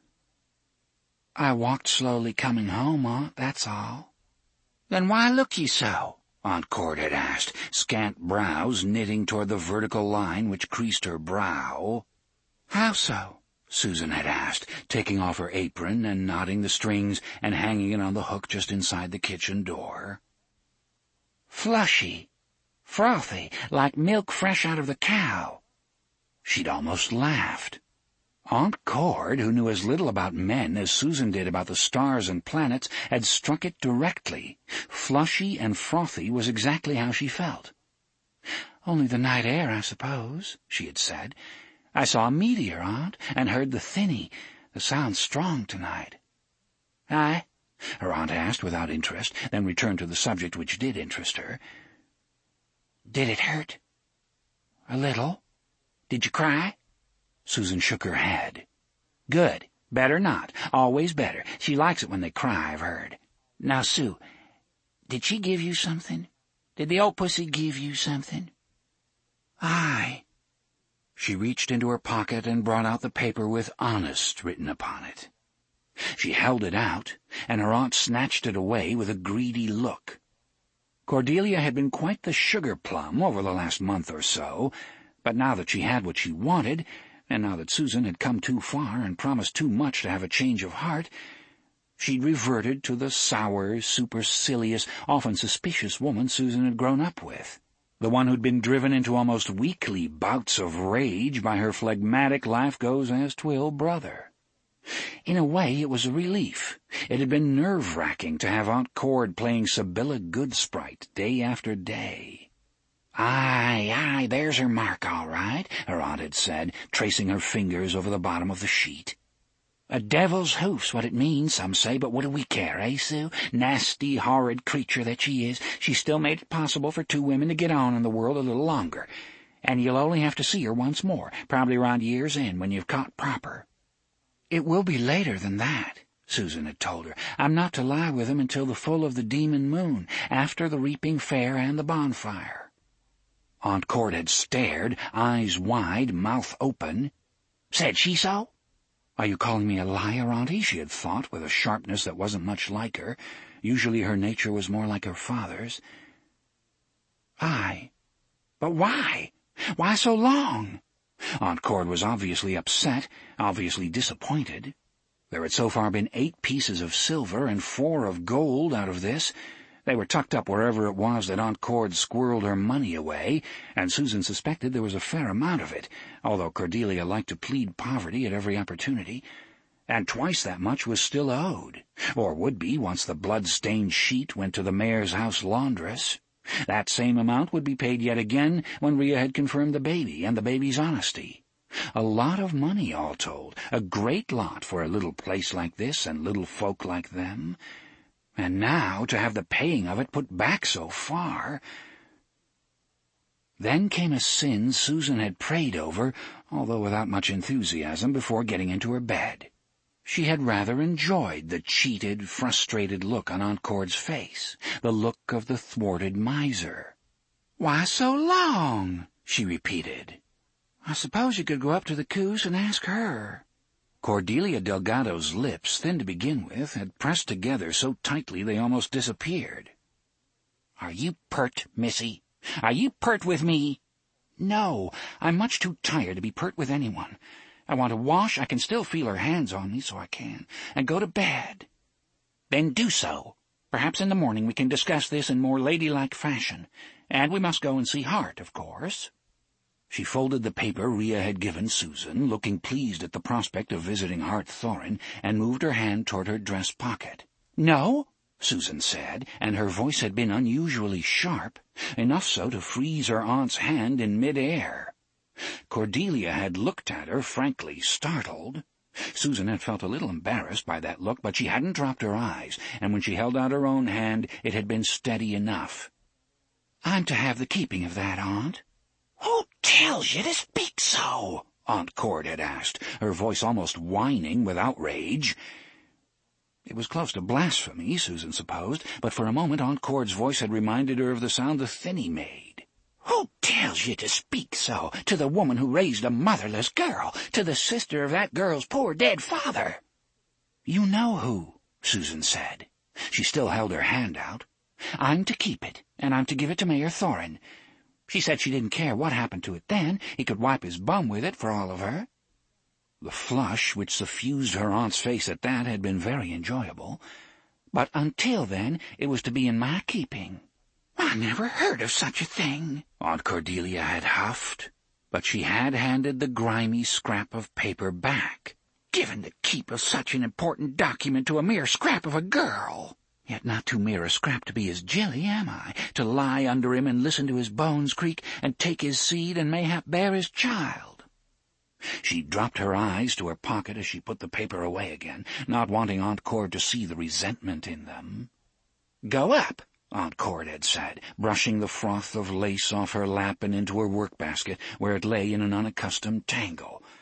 "I walked slowly coming home, Aunt, that's all." "Then why look ye so?" Aunt Cord had asked, scant brows knitting toward the vertical line which creased her brow. "How so?" Susan had asked, taking off her apron and knotting the strings and hanging it on the hook just inside the kitchen door. "Flushy, frothy, like milk fresh out of the cow." She'd almost laughed. Aunt Cord, who knew as little about men as Susan did about the stars and planets, had struck it directly. Flushy and frothy was exactly how she felt. "Only the night air, I suppose," she had said. "I saw a meteor, Aunt, and heard the thinny. The sound's strong tonight." "Aye?" her aunt asked without interest, then returned to the subject which did interest her. "Did it hurt?" "A little." "Did you cry?" Susan shook her head. "Good," Better not. Always better. She likes it when they cry, I've heard. Now, Sue, did she give you something? Did the old pussy give you something? Aye. She reached into her pocket and brought out the paper with honest written upon it. She held it out, and her aunt snatched it away with a greedy look. Cordelia had been quite the sugar plum over the last month or so, but now that she had what she wanted, and now that Susan had come too far and promised too much to have a change of heart, she'd reverted to the sour, supercilious, often suspicious woman Susan had grown up with, the one who'd been driven into almost weekly bouts of rage by her phlegmatic laugh-goes-as-twill brother. In a way, it was a relief. It had been nerve-wracking to have Aunt Cord playing Sibylla Goodsprite day after day. "Aye, aye, there's her mark, all right," her aunt had said, tracing her fingers over the bottom of the sheet. "A devil's hoof's what it means, some say, but what do we care, eh, Sue? Nasty, horrid creature that she is, she still made it possible for two women to get on in the world a little longer, and you'll only have to see her once more, probably around year's end when you've caught proper." "It will be later than that," Susan had told her. "I'm not to lie with him until the full of the demon moon, after the reaping fair and the bonfire." Aunt Cord had stared, eyes wide, mouth open. "Said she so?" "Are you calling me a liar, Auntie?" she had thought, with a sharpness that wasn't much like her. Usually her nature was more like her father's. "Aye. But why? Why so long?" Aunt Cord was obviously upset, obviously disappointed. There had so far been eight pieces of silver and four of gold out of this. They were tucked up wherever it was that Aunt Cord squirreled her money away, and Susan suspected there was a fair amount of it, although Cordelia liked to plead poverty at every opportunity. And twice that much was still owed, or would be once the blood-stained sheet went to the mayor's house laundress. That same amount would be paid yet again when Rhea had confirmed the baby and the baby's honesty. A lot of money, all told, a great lot for a little place like this and little folk like them. And now to have the paying of it put back so far. Then came a sin Susan had prayed over, although without much enthusiasm, before getting into her bed. She had rather enjoyed the cheated, frustrated look on Aunt Cord's face, the look of the thwarted miser. "Why so long?" she repeated. "I suppose you could go up to the coos and ask her." Cordelia Delgado's lips, thin to begin with, had pressed together so tightly they almost disappeared. "Are you pert, missy? Are you pert with me?" "No, I'm much too tired to be pert with anyone. I want to wash, I can still feel her hands on me, so I can, and go to bed." "Then do so. Perhaps in the morning we can discuss this in more ladylike fashion, and we must go and see Hart, of course." She folded the paper Rhea had given Susan, looking pleased at the prospect of visiting Hart Thorin, and moved her hand toward her dress pocket. "No," Susan said, and her voice had been unusually sharp, enough so to freeze her aunt's hand in mid-air. Cordelia had looked at her, frankly startled. Susan had felt a little embarrassed by that look, but she hadn't dropped her eyes, and when she held out her own hand, it had been steady enough. "I'm to have the keeping of that, Aunt." "Who tells you to speak so?" Aunt Cord had asked, her voice almost whining with outrage. It was close to blasphemy, Susan supposed, but for a moment Aunt Cord's voice had reminded her of the sound the thinny made. "Who tells you to speak so to the woman who raised a motherless girl, to the sister of that girl's poor dead father?" "You know who," Susan said. She still held her hand out. "I'm to keep it, and I'm to give it to Mayor Thorin. She said she didn't care what happened to it then. He could wipe his bum with it for all of her." The flush which suffused her aunt's face at that had been very enjoyable. "But until then it was to be in my keeping." "I never heard of such a thing," Aunt Cordelia had huffed, but she had handed the grimy scrap of paper back. "Given the keep of such an important document to a mere scrap of a girl. Yet not too mere a scrap to be his Jilly, am I? To lie under him and listen to his bones creak, and take his seed and mayhap bear his child." She dropped her eyes to her pocket as she put the paper away again, not wanting Aunt Cord to see the resentment in them. "Go up," Aunt Cord had said, brushing the froth of lace off her lap and into her work-basket, where it lay in an unaccustomed tangle.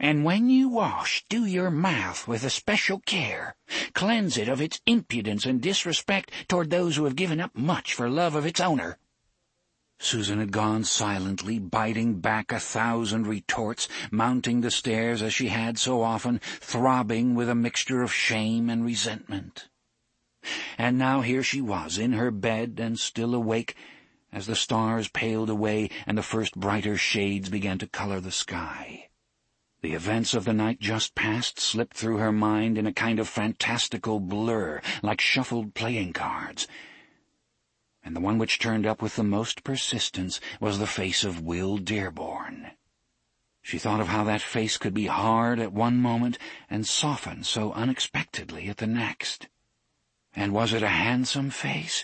And when you wash, do your mouth with especial care. Cleanse it of its impudence and disrespect toward those who have given up much for love of its owner." Susan had gone silently, biting back a thousand retorts, mounting the stairs as she had so often, throbbing with a mixture of shame and resentment. And now here she was, in her bed and still awake, as the stars paled away and the first brighter shades began to color the sky. The events of the night just past slipped through her mind in a kind of fantastical blur, like shuffled playing cards. And the one which turned up with the most persistence was the face of Will Dearborn. She thought of how that face could be hard at one moment and soften so unexpectedly at the next. And was it a handsome face?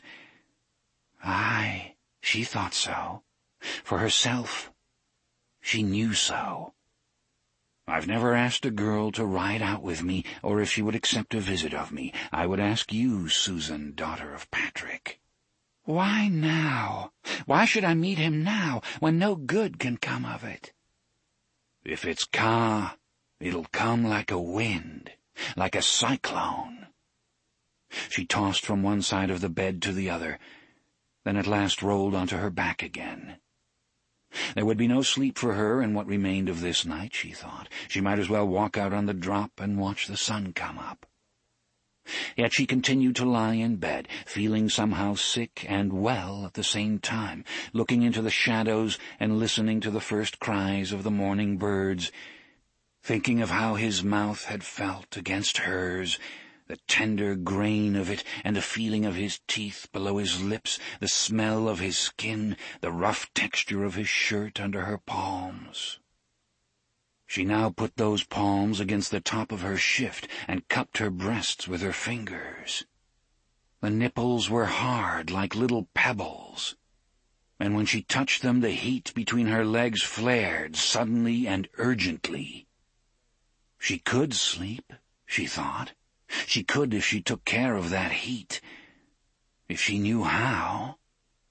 Aye, she thought so. For herself, she knew so. "I've never asked a girl to ride out with me, or if she would accept a visit of me. I would ask you, Susan, daughter of Patrick." "Why now? Why should I meet him now, when no good can come of it?" "If it's Ka, it'll come like a wind, like a cyclone." She tossed from one side of the bed to the other, then at last rolled onto her back again. There would be no sleep for her in what remained of this night, she thought. She might as well walk out on the drop and watch the sun come up. Yet she continued to lie in bed, feeling somehow sick and well at the same time, looking into the shadows and listening to the first cries of the morning birds, thinking of how his mouth had felt against hers, the tender grain of it, and the feeling of his teeth below his lips, the smell of his skin, the rough texture of his shirt under her palms. She now put those palms against the top of her shift and cupped her breasts with her fingers. The nipples were hard like little pebbles, and when she touched them the heat between her legs flared suddenly and urgently. She could sleep, she thought. She could if she took care of that heat, if she knew how.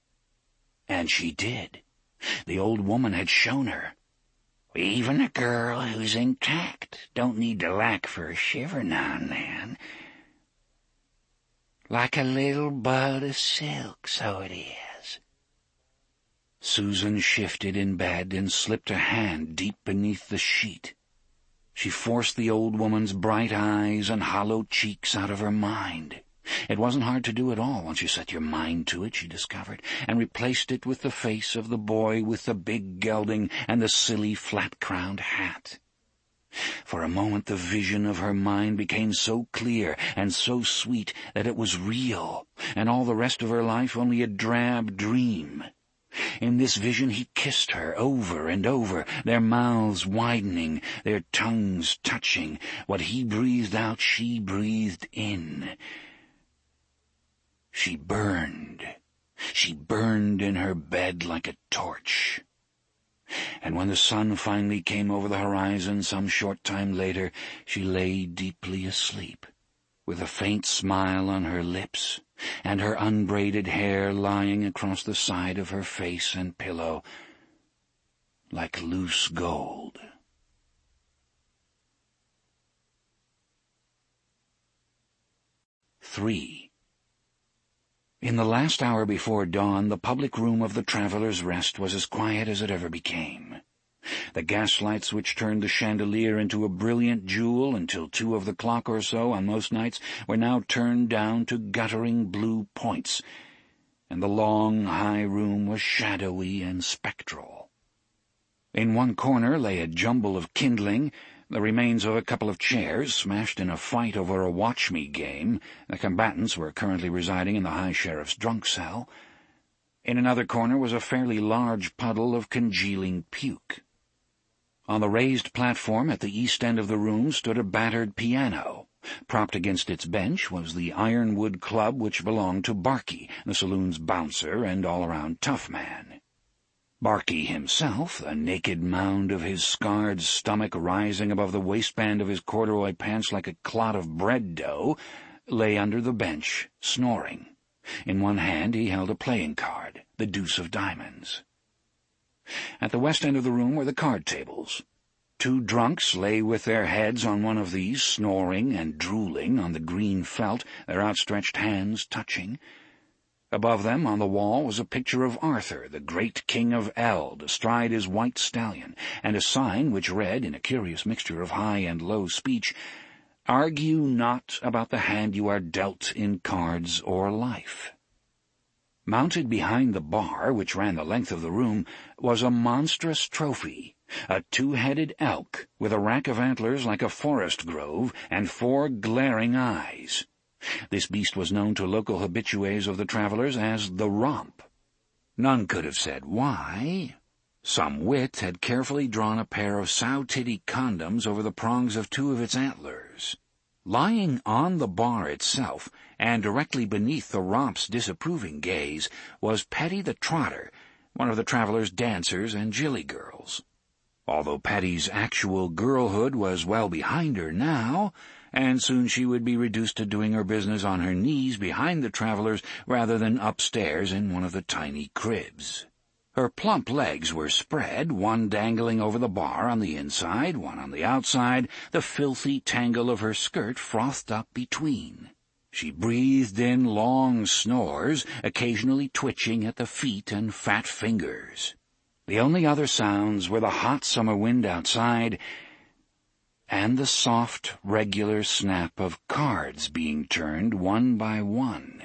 And she did. The old woman had shown her. Even a girl who's intact don't need to lack for a shiver now and then. Like a little bud of silk, so it is. Susan shifted in bed and slipped a hand deep beneath the sheet. She forced the old woman's bright eyes and hollow cheeks out of her mind. It wasn't hard to do at all once you set your mind to it, she discovered, and replaced it with the face of the boy with the big gelding and the silly flat-crowned hat. For a moment the vision of her mind became so clear and so sweet that it was real, and all the rest of her life only a drab dream. In this vision he kissed her over and over, their mouths widening, their tongues touching. What he breathed out, she breathed in. She burned. She burned in her bed like a torch. And when the sun finally came over the horizon some short time later, she lay deeply asleep, with a faint smile on her lips, and her unbraided hair lying across the side of her face and pillow like loose gold. Three. In the last hour before dawn, the public room of the Traveller's Rest was as quiet as it ever became. The gaslights which turned the chandelier into a brilliant jewel until two of the clock or so on most nights were now turned down to guttering blue points, and the long, high room was shadowy and spectral. In one corner lay a jumble of kindling, the remains of a couple of chairs smashed in a fight over a watch-me game. The combatants were currently residing in the High Sheriff's drunk cell. In another corner was a fairly large puddle of congealing puke. On the raised platform at the east end of the room stood a battered piano. Propped against its bench was the ironwood club which belonged to Barky, the saloon's bouncer and all-around tough man. Barky himself, the naked mound of his scarred stomach rising above the waistband of his corduroy pants like a clot of bread dough, lay under the bench, snoring. In one hand he held a playing card, the deuce of diamonds. At the west end of the room were the card tables. Two drunks lay with their heads on one of these, snoring and drooling on the green felt, their outstretched hands touching. Above them, on the wall, was a picture of Arthur, the great king of Eld, astride his white stallion, and a sign which read, in a curious mixture of high and low speech, "Argue not about the hand you are dealt in cards or life." Mounted behind the bar, which ran the length of the room, was a monstrous trophy, a two-headed elk with a rack of antlers like a forest grove and four glaring eyes. This beast was known to local habitués of the travelers as the Romp. None could have said why. Some wit had carefully drawn a pair of sow-titty condoms over the prongs of two of its antlers. Lying on the bar itself, and directly beneath the Romp's disapproving gaze, was Petty the Trotter, one of the travelers' dancers and jilly girls. Although Petty's actual girlhood was well behind her now, and soon she would be reduced to doing her business on her knees behind the travelers rather than upstairs in one of the tiny cribs. Her plump legs were spread, one dangling over the bar on the inside, one on the outside, the filthy tangle of her skirt frothed up between. She breathed in long snores, occasionally twitching at the feet and fat fingers. The only other sounds were the hot summer wind outside and the soft, regular snap of cards being turned one by one.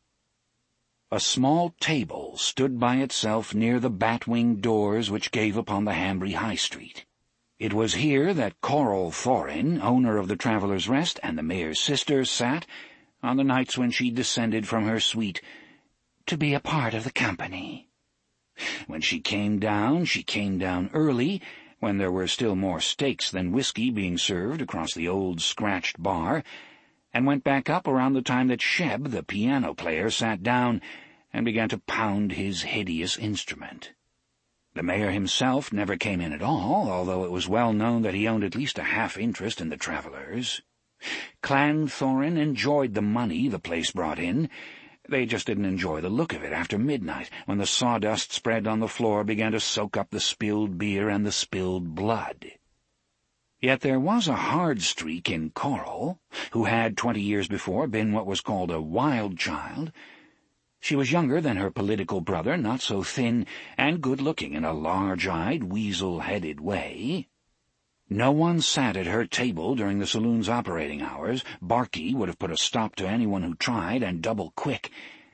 A small table stood by itself near the bat-wing doors which gave upon the Hambry High Street. It was here that Coral Thorin, owner of the Traveller's Rest, and the mayor's sister sat on the nights when she descended from her suite to be a part of the company. When she came down, she came down early, when there were still more steaks than whiskey being served across the old scratched bar, and went back up around the time that Sheb, the piano player, sat down and began to pound his hideous instrument. The mayor himself never came in at all, although it was well known that he owned at least a half-interest in the Travelers. Clan Thorin enjoyed the money the place brought in. They just didn't enjoy the look of it after midnight, when the sawdust spread on the floor began to soak up the spilled beer and the spilled blood. Yet there was a hard streak in Coral, who had twenty years before been what was called a wild child. She was younger than her political brother, not so thin, and good-looking in a large-eyed, weasel-headed way. No one sat at her table during the saloon's operating hours. Barkey would have put a stop to anyone who tried, and double quick.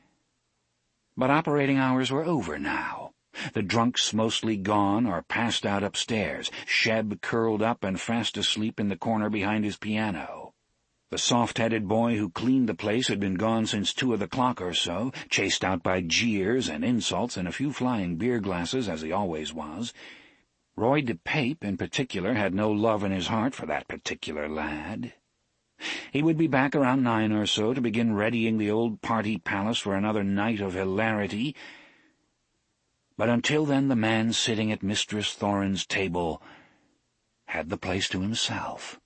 But operating hours were over now. The drunks mostly gone or passed out upstairs, Sheb curled up and fast asleep in the corner behind his piano. The soft-headed boy who cleaned the place had been gone since two of the clock or so, chased out by jeers and insults and a few flying beer glasses, as he always was. Roy DePape, in particular, had no love in his heart for that particular lad. He would be back around nine or so to begin readying the old party palace for another night of hilarity. But until then the man sitting at Mistress Thorin's table had the place to himself.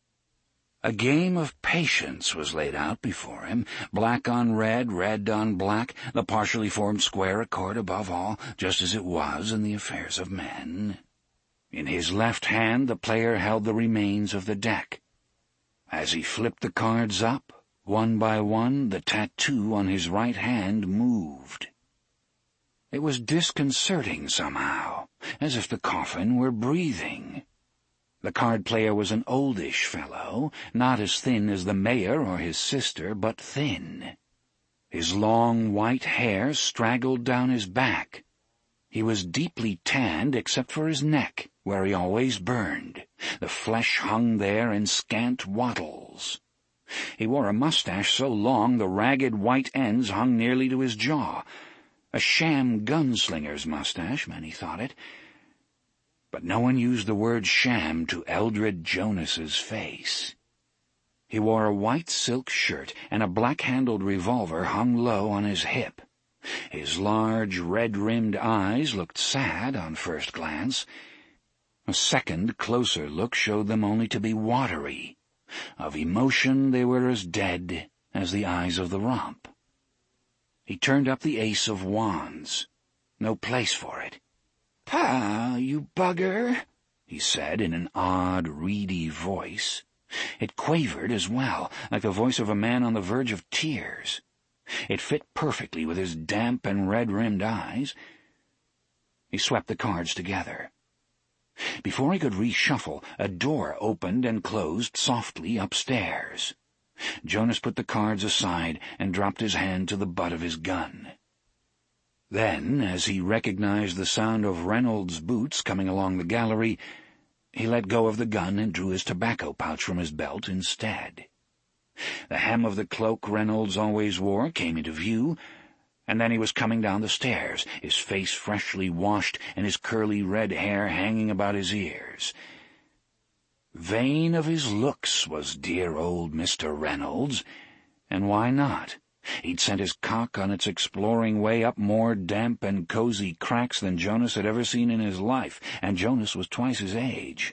A game of patience was laid out before him, black on red, red on black, the partially formed square accord above all, just as it was in the affairs of men. In his left hand the player held the remains of the deck. As he flipped the cards up, one by one, the tattoo on his right hand moved. It was disconcerting somehow, as if the coffin were breathing. The card player was an oldish fellow, not as thin as the mayor or his sister, but thin. His long white hair straggled down his back. He was deeply tanned except for his neck, where he always burned. The flesh hung there in scant wattles. He wore a mustache so long the ragged white ends hung nearly to his jaw. A sham gunslinger's mustache, many thought it. But no one used the word sham to Eldred Jonas's face. He wore a white silk shirt, and a black-handled revolver hung low on his hip. His large, red-rimmed eyes looked sad on first glance. A second, closer look showed them only to be watery. Of emotion they were as dead as the eyes of the Romp. He turned up the ace of wands. No place for it. "Pah, you bugger," he said in an odd, reedy voice. It quavered as well, like the voice of a man on the verge of tears. It fit perfectly with his damp and red-rimmed eyes. He swept the cards together. Before he could reshuffle, a door opened and closed softly upstairs. Jonas put the cards aside and dropped his hand to the butt of his gun. Then, as he recognized the sound of Reynolds' boots coming along the gallery, he let go of the gun and drew his tobacco pouch from his belt instead. The hem of the cloak Reynolds always wore came into view, and then he was coming down the stairs, his face freshly washed and his curly red hair hanging about his ears. Vain of his looks was dear old Mister Reynolds, and why not? He'd sent his cock on its exploring way up more damp and cozy cracks than Jonas had ever seen in his life, and Jonas was twice his age.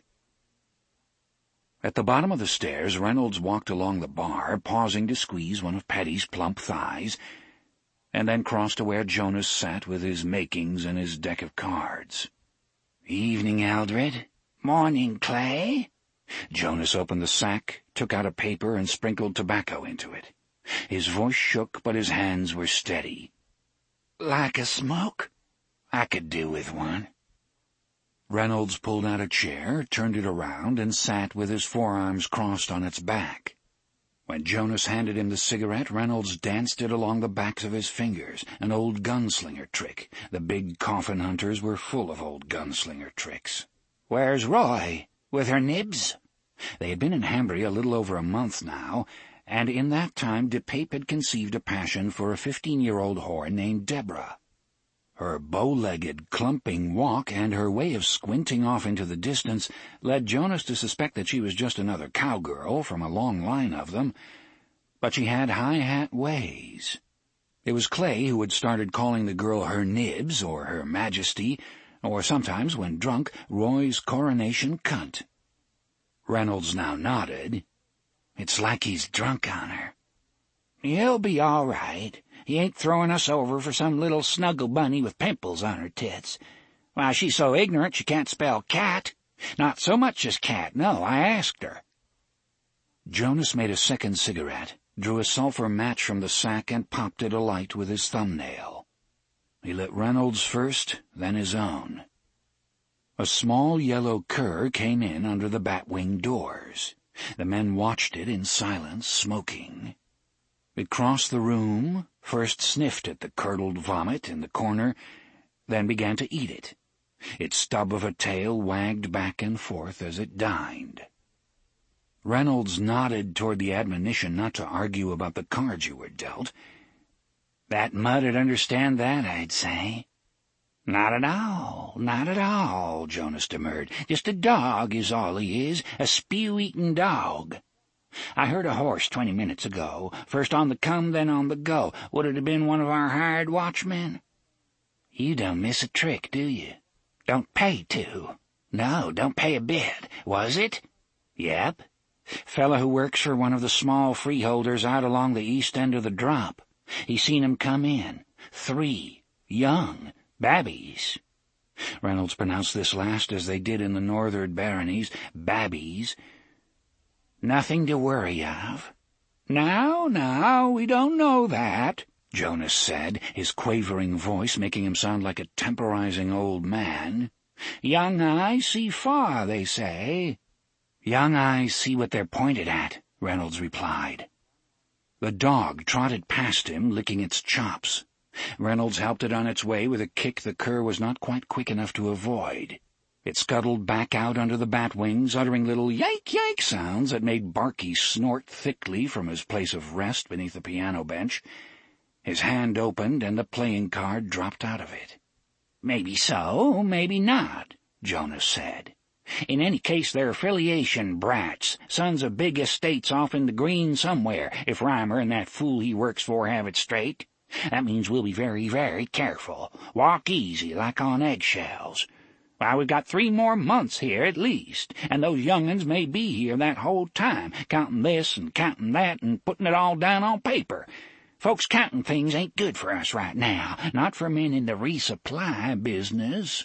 At the bottom of the stairs, Reynolds walked along the bar, pausing to squeeze one of Petty's plump thighs, and then crossed to where Jonas sat with his makings and his deck of cards. "Evening, Eldred. Morning, Clay." Jonas opened the sack, took out a paper, and sprinkled tobacco into it. His voice shook, but his hands were steady. "Like a smoke? I could do with one." Reynolds pulled out a chair, turned it around, and sat with his forearms crossed on its back. When Jonas handed him the cigarette, Reynolds danced it along the backs of his fingers, an old gunslinger trick. The big coffin hunters were full of old gunslinger tricks. "Where's Roy? With her nibs?" They had been in Hambry a little over a month now, and in that time DePape had conceived a passion for a fifteen-year-old whore named Deborah. Her bow-legged, clumping walk and her way of squinting off into the distance led Jonas to suspect that she was just another cowgirl from a long line of them, but she had high-hat ways. It was Clay who had started calling the girl her nibs or her majesty, or sometimes, when drunk, Roy's coronation cunt. Reynolds now nodded. "It's like he's drunk on her." "He'll be all right. He ain't throwing us over for some little snuggle bunny with pimples on her tits. Why, she's so ignorant she can't spell cat. Not so much as cat, no, I asked her." Jonas made a second cigarette, drew a sulphur match from the sack, and popped it alight with his thumbnail. He lit Reynolds first, then his own. A small yellow cur came in under the bat-wing doors. The men watched it in silence, smoking. It crossed the room, first sniffed at the curdled vomit in the corner, then began to eat it. Its stub of a tail wagged back and forth as it dined. Reynolds nodded toward the admonition not to argue about the cards you were dealt. "That mud'd understand that, I'd say." "Not at all, not at all," Jonas demurred. "Just a dog is all he is, a spew-eating dog. I heard a horse twenty minutes ago, first on the come, then on the go. Would it have been one of our hired watchmen?" "You don't miss a trick, do you?" "Don't pay to." "No, don't pay a bit. Was it?" "Yep. Fella who works for one of the small freeholders out along the east end of the drop. He seen 'em come in. Three. Young. Babbies." Reynolds pronounced this last as they did in the northern baronies, babbies. "Nothing to worry of." "Now, now, we don't know that," Jonas said, his quavering voice making him sound like a temporizing old man. "Young eyes see far, they say." "Young eyes see what they're pointed at," Reynolds replied. The dog trotted past him, licking its chops. Reynolds helped it on its way with a kick the cur was not quite quick enough to avoid. It scuttled back out under the bat wings, uttering little yike-yike sounds that made Barky snort thickly from his place of rest beneath the piano bench. His hand opened, and the playing card dropped out of it. "Maybe so, maybe not," Jonas said. "In any case, they're affiliation brats, sons of big estates off in the green somewhere, if Reimer and that fool he works for have it straight. That means we'll be very, very careful. Walk easy, like on eggshells. Why, we've got three more months here at least, and those young'uns may be here that whole time, counting this and counting that and putting it all down on paper. Folks counting things ain't good for us right now, not for men in the resupply business."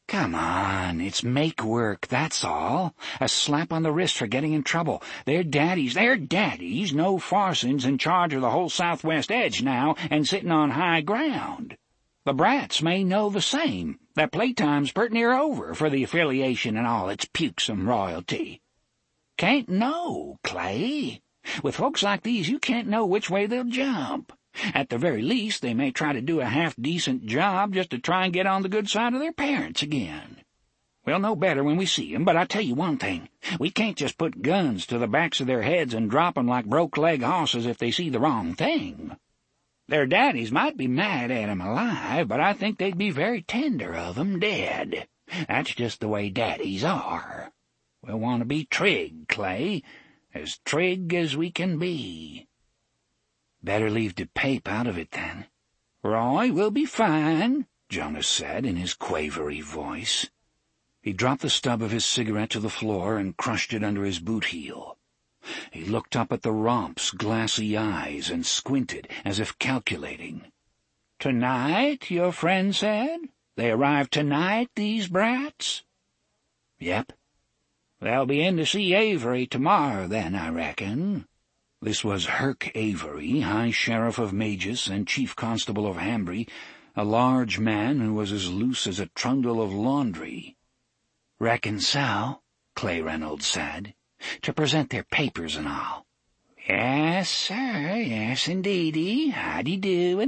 Come on, it's make work, that's all. A slap on the wrist for getting in trouble. Their daddies, their daddies know Farson's in charge of the whole southwest edge now and sitting on high ground. The brats may know the same, that playtime's pert near over for the affiliation and all its pukesome royalty. Can't know, Clay. With folks like these, you can't know which way they'll jump. At the very least, they may try to do a half-decent job just to try and get on the good side of their parents again. We'll know better when we see 'em, but I tell you one thing. We can't just put guns to the backs of their heads and drop 'em like broke-leg hosses if they see the wrong thing. Their daddies might be mad at 'em alive, but I think they'd be very tender of 'em dead. That's just the way daddies are. We'll want to be trig, Clay, as trig as we can be. Better leave DePape out of it, then. Roy will be fine, Jonas said in his quavery voice. He dropped the stub of his cigarette to the floor and crushed it under his boot heel. He looked up at the romp's glassy eyes and squinted, as if calculating. Tonight, your friend said? They arrive tonight, these brats? Yep. They'll be in to see Avery tomorrow, then, I reckon. This was Herc Avery, High Sheriff of Magus and Chief Constable of Hambry, a large man who was as loose as a trundle of laundry. Reckon so, Clay Reynolds said, to present their papers and all. Yes, sir, yes, indeedy. Howdy do.